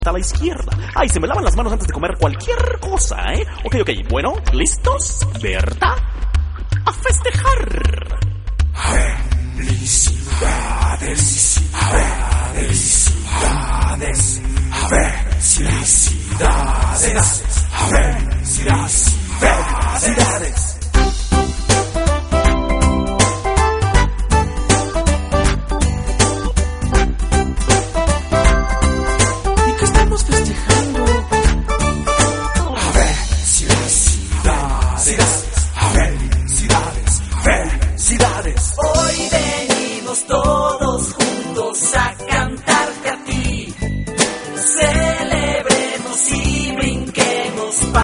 a la izquierda. Ay, se me lavan las manos antes de comer cualquier cosa, ¿eh? Ok, bueno, ¿listos? Berta, a festejar. Felicidades.